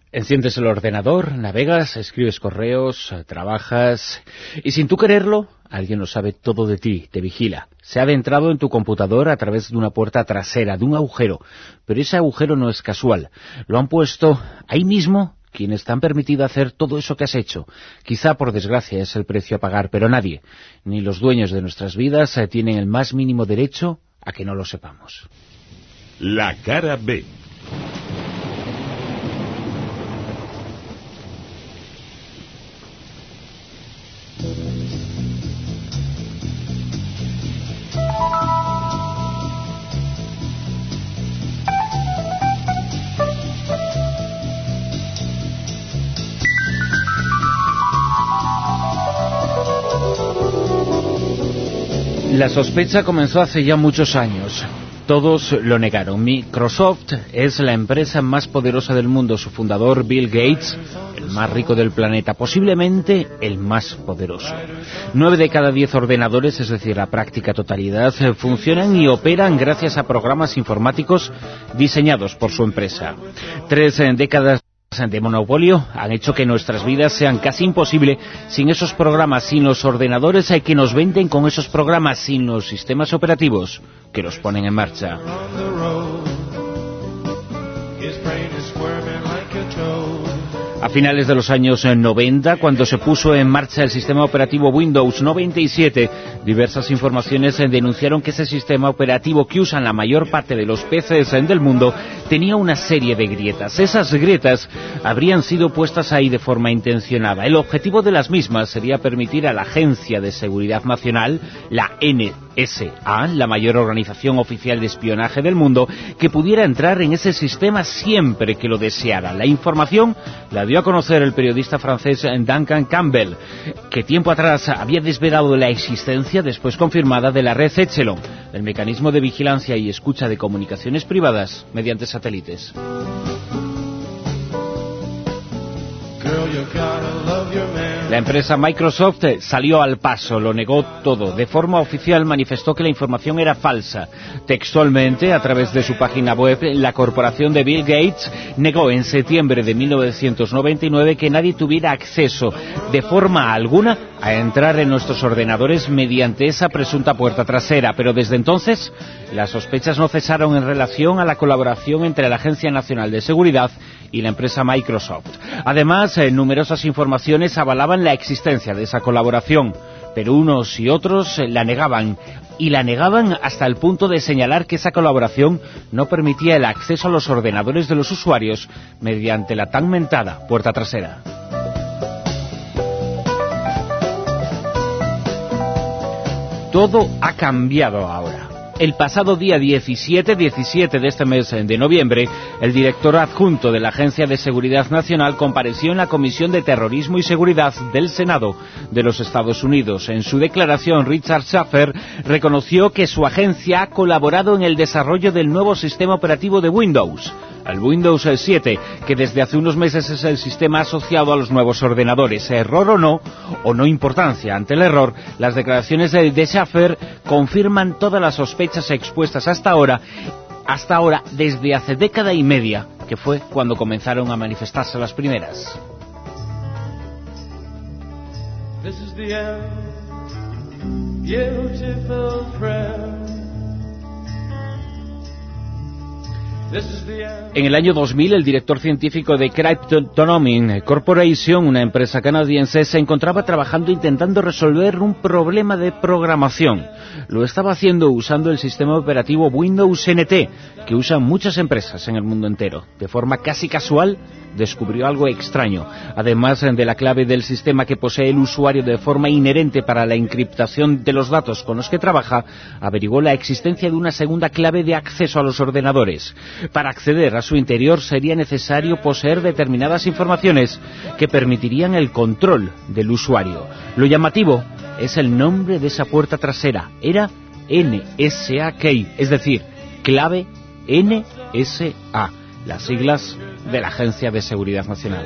Enciendes el ordenador, navegas, escribes correos, trabajas y sin tú quererlo, alguien lo sabe todo de ti, te vigila. Se ha adentrado en tu computador a través de una puerta trasera, de un agujero, pero ese agujero no es casual. Lo han puesto ahí mismo quienes te han permitido hacer todo eso que has hecho. Quizá por desgracia es el precio a pagar, pero nadie, ni los dueños de nuestras vidas, tienen el más mínimo derecho a que no lo sepamos. La cara B. La sospecha comenzó hace ya muchos años. Todos lo negaron. Microsoft es la empresa más poderosa del mundo. Su fundador, Bill Gates, el más rico del planeta, posiblemente el más poderoso. 9 de cada 10 ordenadores, es decir, la práctica totalidad, funcionan y operan gracias a programas informáticos diseñados por su empresa. 3 décadas de monopolio han hecho que nuestras vidas sean casi imposibles sin esos programas, sin los ordenadores que nos venden con esos programas, sin los sistemas operativos que los ponen en marcha. A finales de los años 90, cuando se puso en marcha el sistema operativo Windows 97, diversas informaciones denunciaron que ese sistema operativo que usan la mayor parte de los PCs del mundo tenía una serie de grietas. Esas grietas habrían sido puestas ahí de forma intencionada. El objetivo de las mismas sería permitir a la Agencia de Seguridad Nacional, la NSA, la mayor organización oficial de espionaje del mundo, que pudiera entrar en ese sistema siempre que lo deseara. La información la dio a conocer el periodista francés Duncan Campbell, que tiempo atrás había desvelado la existencia, después confirmada, de la red Echelon, el mecanismo de vigilancia y escucha de comunicaciones privadas mediante satélites. La empresa Microsoft salió al paso, lo negó todo. De forma oficial manifestó que la información era falsa. Textualmente, a través de su página web, la corporación de Bill Gates negó en septiembre de 1999 que nadie tuviera acceso de forma alguna a entrar en nuestros ordenadores mediante esa presunta puerta trasera. Pero desde entonces, las sospechas no cesaron en relación a la colaboración entre la Agencia Nacional de Seguridad y la empresa Microsoft. Además, numerosas informaciones avalaban la existencia de esa colaboración, pero unos y otros la negaban, y la negaban hasta el punto de señalar que esa colaboración no permitía el acceso a los ordenadores de los usuarios mediante la tan mentada puerta trasera. Todo ha cambiado ahora. El pasado día 17 de este mes de noviembre, el director adjunto de la Agencia de Seguridad Nacional compareció en la Comisión de Terrorismo y Seguridad del Senado de los Estados Unidos. En su declaración, Richard Schafer reconoció que su agencia ha colaborado en el desarrollo del nuevo sistema operativo de Windows, el Windows 7, que desde hace unos meses es el sistema asociado a los nuevos ordenadores. Error o no importancia ante el error, las declaraciones de Schafer confirman todas las sospechas expuestas hasta ahora desde hace década y media, que fue cuando comenzaron a manifestarse las primeras. This is the end, beautiful friend. En el año 2000, el director científico de Cryptonomic Corporation, una empresa canadiense, se encontraba trabajando intentando resolver un problema de programación. Lo estaba haciendo usando el sistema operativo Windows NT, que usan muchas empresas en el mundo entero. De forma casi casual, descubrió algo extraño. Además de la clave del sistema que posee el usuario de forma inherente para la encriptación de los datos con los que trabaja, averiguó la existencia de una segunda clave de acceso a los ordenadores. Para acceder a su interior sería necesario poseer determinadas informaciones que permitirían el control del usuario. Lo llamativo es el nombre de esa puerta trasera. Era NSA Key, es decir, clave NSA, las siglas de la Agencia de Seguridad Nacional.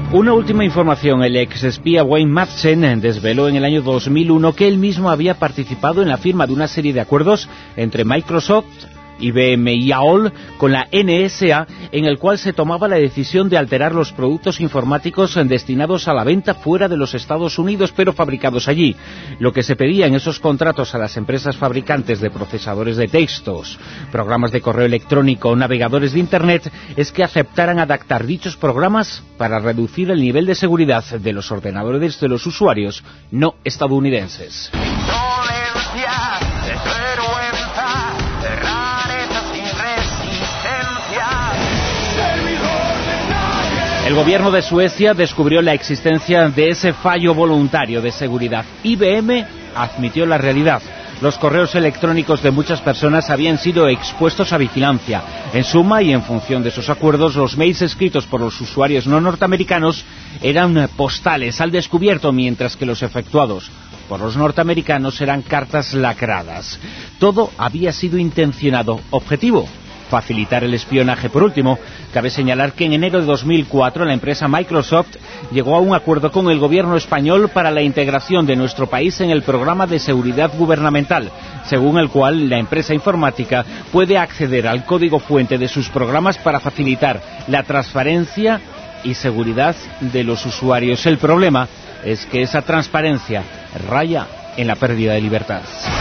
Una última información: el exespía Wayne Madsen desveló en el año 2001 que él mismo había participado en la firma de una serie de acuerdos entre Microsoft, IBM y AOL con la NSA, en el cual se tomaba la decisión de alterar los productos informáticos destinados a la venta fuera de los Estados Unidos, pero fabricados allí. Lo que se pedía en esos contratos a las empresas fabricantes de procesadores de textos, programas de correo electrónico o navegadores de Internet es que aceptaran adaptar dichos programas para reducir el nivel de seguridad de los ordenadores de los usuarios no estadounidenses. El gobierno de Suecia descubrió la existencia de ese fallo voluntario de seguridad. IBM admitió la realidad. Los correos electrónicos de muchas personas habían sido expuestos a vigilancia. En suma, y en función de esos acuerdos, los mails escritos por los usuarios no norteamericanos eran postales al descubierto, mientras que los efectuados por los norteamericanos eran cartas lacradas. Todo había sido intencionado. Objetivo: facilitar el espionaje. Por último, cabe señalar que en enero de 2004 la empresa Microsoft llegó a un acuerdo con el gobierno español para la integración de nuestro país en el programa de seguridad gubernamental, según el cual la empresa informática puede acceder al código fuente de sus programas para facilitar la transparencia y seguridad de los usuarios. El problema es que esa transparencia raya en la pérdida de libertad.